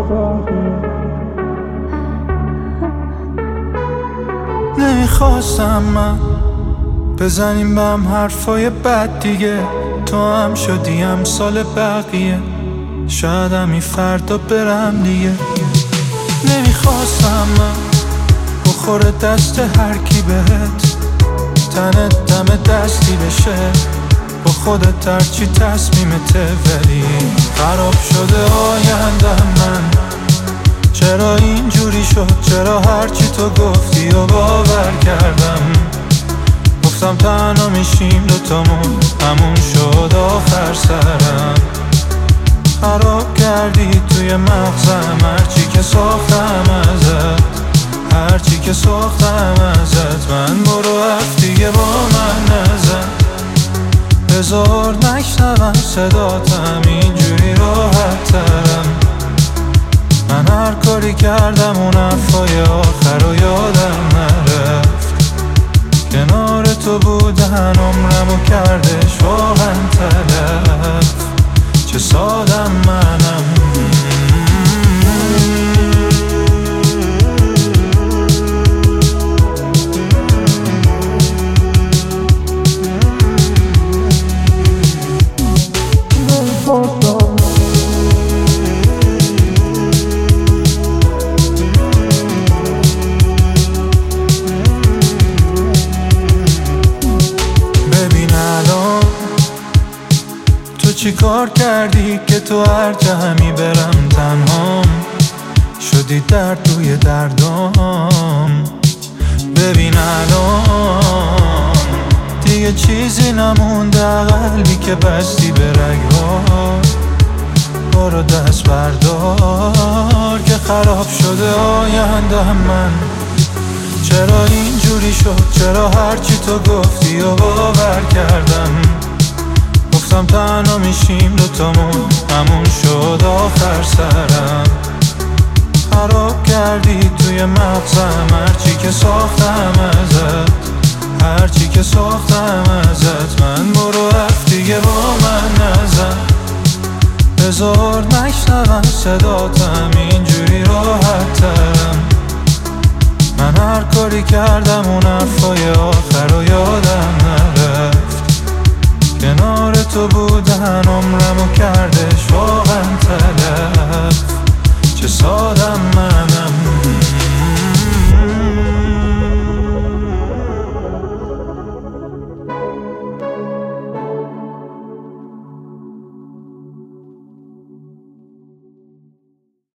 نمیخواستم من بزنیم به هم حرفای بد دیگه، تو هم شدی امثال بقیه، شاید همی فردا برم دیگه. نمیخواستم من بخوره دست هر کی بهت، تنت دم دستی بشه با خودت هرچی تصمیمته، ولی خراب شده آینده من. چرا اینجوری شد؟ چرا هرچی تو گفتی و باور کردم؟ گفتم تنها میشیم دوتامون، همون شد آخر سرم. خراب کردی توی مغزم هرچی که ساختم ازت، هرچی که ساختم ازت. من برو حرف دیگه با من نزن، بذار نشنوم صداتم، اینجوری راحت ترم. من هر کاری کردم اون حرفای آخر رو یادم نرفت، کنار تو بودن عمرمو کردش واقعا تلف. چه سادم منم. چی کار کردی که تو هر جا همی برم تنهام شدی درد روی دردام؟ ببین الان دیگه چیزی نمونده، قلبی که بستی به رگ‌ها. برو دست بردار که خراب شده آینده من. چرا اینجوری شد؟ چرا هرچی تو گفتی و باور کردم؟ گفتم تنها میشیم دوتامون، همون شد آخر سرم. خراب کردی توی مغزم هرچی که ساختم ازت، هرچی که ساختم ازت. من برو حرف دیگه با من نزن، بذار نشنوم صداتم، اینجوری راحت ترم. من هر کاری کردم اون حرفای آخر رو یادم نرفت، کنار تو بودن عمرمو کرد